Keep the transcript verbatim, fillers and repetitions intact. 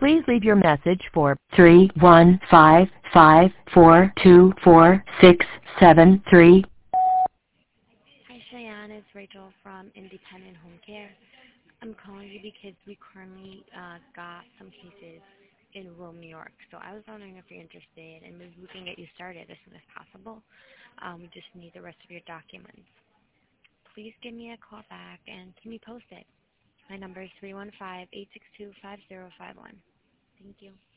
Please leave your message for three one five five four two four six seven three. Hi, Cheyenne. It's Rachel from Independent Home Care. I'm calling you because we currently uh, got some cases in Rome, New York. So I was wondering if you're interested, and maybe we can get you started as soon as possible. Um, we just need the rest of your documents. Please give me a call back and keep me posted. My number is three one five, eight six two, five zero five one. Thank you.